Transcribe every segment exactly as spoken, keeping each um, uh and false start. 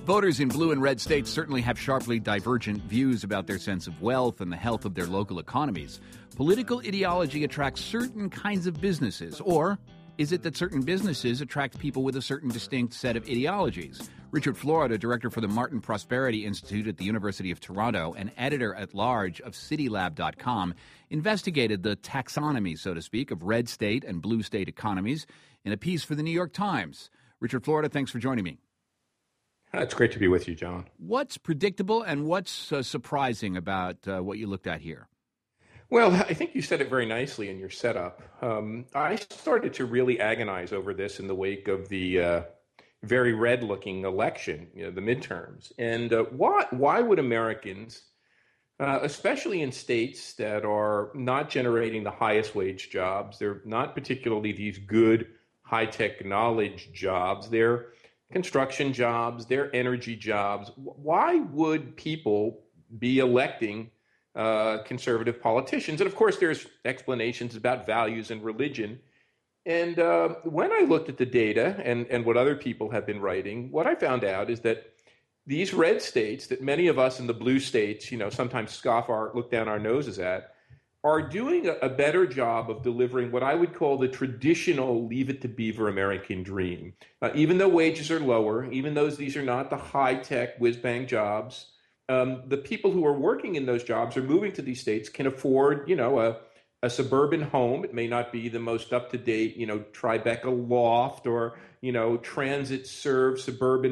Voters in blue and red states certainly have sharply divergent views about their sense of wealth and the health of their local economies. Political ideology attracts certain kinds of businesses, or is it that certain businesses attract people with a certain distinct set of ideologies? Richard Florida, director for the Martin Prosperity Institute at the University of Toronto and editor-at-large of City Lab dot com, investigated the taxonomy, so to speak, of red state and blue state economies in a piece for the New York Times. Richard Florida, thanks for joining me. It's great to be with you, John. What's predictable and what's uh, surprising about uh, what you looked at here? Well, I think you said it very nicely in your setup. Um, I started to really agonize over this in the wake of the uh, very red-looking election, you know, the midterms. And uh, why, why would Americans, uh, especially in states that are not generating the highest wage jobs, they're not particularly these good high-tech knowledge jobs, they're construction jobs, they're energy jobs, why would people be electing Uh, conservative politicians? And of course, there's explanations about values and religion. And uh, when I looked at the data and, and what other people have been writing, what I found out is that these red states that many of us in the blue states, you know, sometimes scoff our, look down our noses at, are doing a, a better job of delivering what I would call the traditional leave it to beaver American dream. Uh, even though wages are lower, even though these are not the high-tech whiz-bang jobs, Um, the people who are working in those jobs or moving to these states can afford, you know, a, a suburban home. It may not be the most up-to-date, you know, Tribeca loft or, you know, transit-served suburban,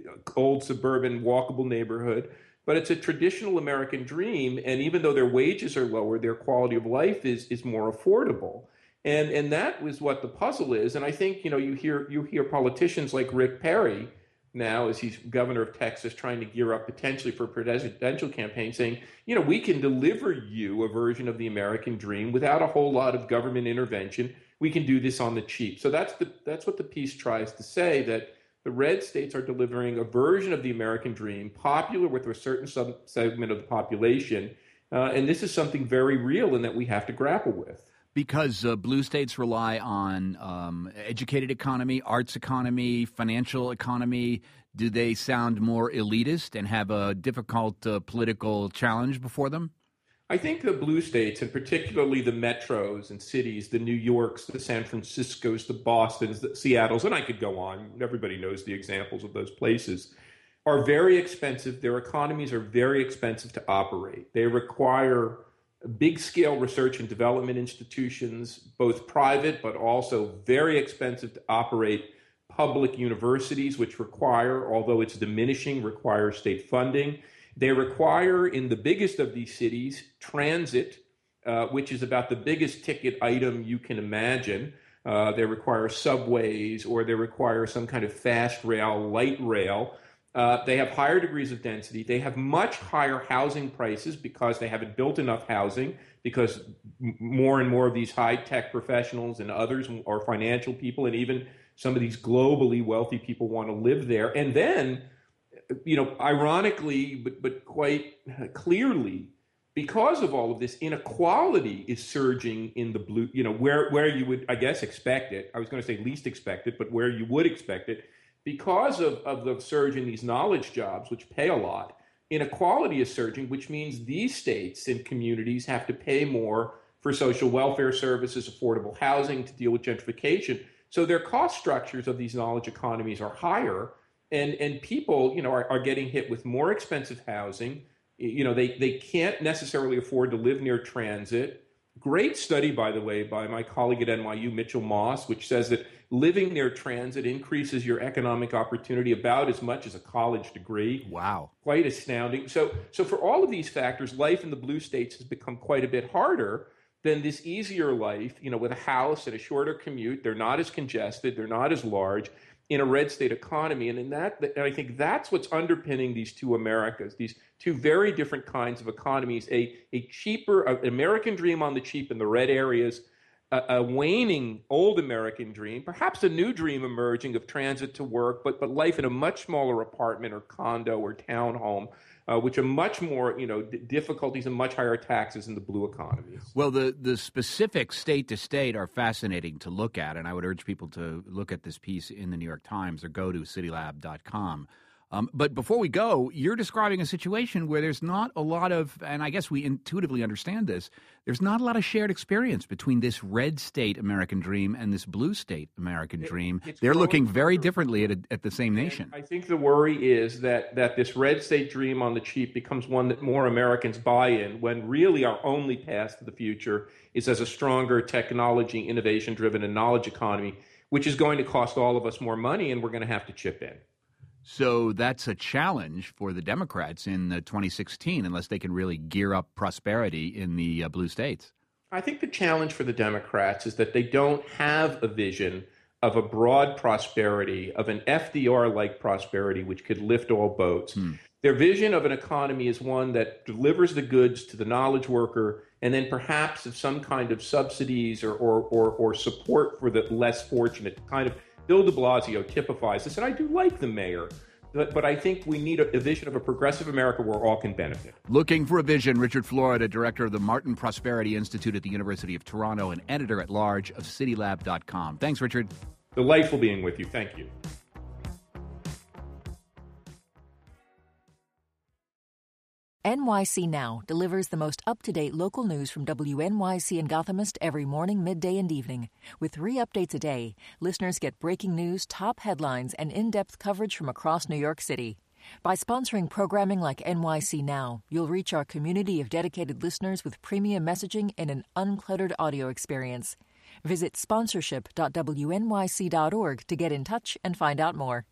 old suburban walkable neighborhood. But it's a traditional American dream. And even though their wages are lower, their quality of life is is more affordable. And and that was what the puzzle is. And I think, you know, you hear you hear politicians like Rick Perry now, as he's governor of Texas, trying to gear up potentially for a presidential campaign, saying, you know, we can deliver you a version of the American dream without a whole lot of government intervention. We can do this on the cheap. So that's the that's what the piece tries to say, that the red states are delivering a version of the American dream, popular with a certain sub- segment of the population. Uh, and this is something very real and that we have to grapple with. Because uh, blue states rely on um, educated economy, arts economy, financial economy, do they sound more elitist and have a difficult uh, political challenge before them? I think the blue states, and particularly the metros and cities, the New Yorks, the San Franciscos, the Bostons, the Seattles, and I could go on, everybody knows the examples of those places, are very expensive. Their economies are very expensive to operate. They require big-scale research and development institutions, both private but also very expensive to operate, public universities, which require, although it's diminishing, require state funding. They require, in the biggest of these cities, transit, uh, which is about the biggest ticket item you can imagine. Uh, they require subways, or they require some kind of fast rail, light rail. Uh, they have higher degrees of density. They have much higher housing prices because they haven't built enough housing, because m- more and more of these high-tech professionals and others are financial people, and even some of these globally wealthy people want to live there. And then, you know, ironically, but, but quite clearly, because of all of this, inequality is surging in the blue, you know, where, where you would, I guess, expect it. I was going to say least expect it, but where you would expect it. Because of, of the surge in these knowledge jobs, which pay a lot, inequality is surging, which means these states and communities have to pay more for social welfare services, affordable housing, to deal with gentrification. So their cost structures of these knowledge economies are higher, and, and people, you know, are, are getting hit with more expensive housing. You know, they, they can't necessarily afford to live near transit. Great study, by the way, by my colleague at N Y U, Mitchell Moss, which says that living near transit increases your economic opportunity about as much as a college degree. Wow. Quite astounding. So, so for all of these factors, life in the blue states has become quite a bit harder than this easier life, you know, with a house and a shorter commute. They're not as congested. They're not as large in a red state economy. And in that, and I think that's what's underpinning these two Americas, these two very different kinds of economies, a, a cheaper, an American dream on the cheap in the red areas, a, a waning old American dream, perhaps a new dream emerging of transit to work, but, but life in a much smaller apartment or condo or townhome, uh, which are much more, you know, d- difficulties and much higher taxes in the blue economies. Well, the, the specific state to state are fascinating to look at, and I would urge people to look at this piece in the New York Times or go to City Lab dot com. Um, but before we go, you're describing a situation where there's not a lot of, and I guess we intuitively understand this, there's not a lot of shared experience between this red state American dream and this blue state American dream. It, They're looking very true. differently at, a, at the same nation. And I think the worry is that, that this red state dream on the cheap becomes one that more Americans buy in, when really our only path to the future is as a stronger technology, innovation-driven, and knowledge economy, which is going to cost all of us more money, and we're going to have to chip in. So that's a challenge for the Democrats in uh, twenty sixteen, unless they can really gear up prosperity in the uh, blue states. I think the challenge for the Democrats is that they don't have a vision of a broad prosperity, of an F D R-like prosperity which could lift all boats. Hmm. Their vision of an economy is one that delivers the goods to the knowledge worker, and then perhaps of some kind of subsidies or, or, or, or support for the less fortunate. Kind of Bill de Blasio typifies this, and I do like the mayor, but, but I think we need a, a vision of a progressive America where all can benefit. Looking for a vision, Richard Florida, director of the Martin Prosperity Institute at the University of Toronto and editor-at-large of City Lab dot com. Thanks, Richard. Delightful being with you. Thank you. N Y C Now delivers the most up-to-date local news from W N Y C and Gothamist every morning, midday, and evening. With three updates a day, listeners get breaking news, top headlines, and in-depth coverage from across New York City. By sponsoring programming like N Y C Now, you'll reach our community of dedicated listeners with premium messaging and an uncluttered audio experience. Visit sponsorship dot W N Y C dot org to get in touch and find out more.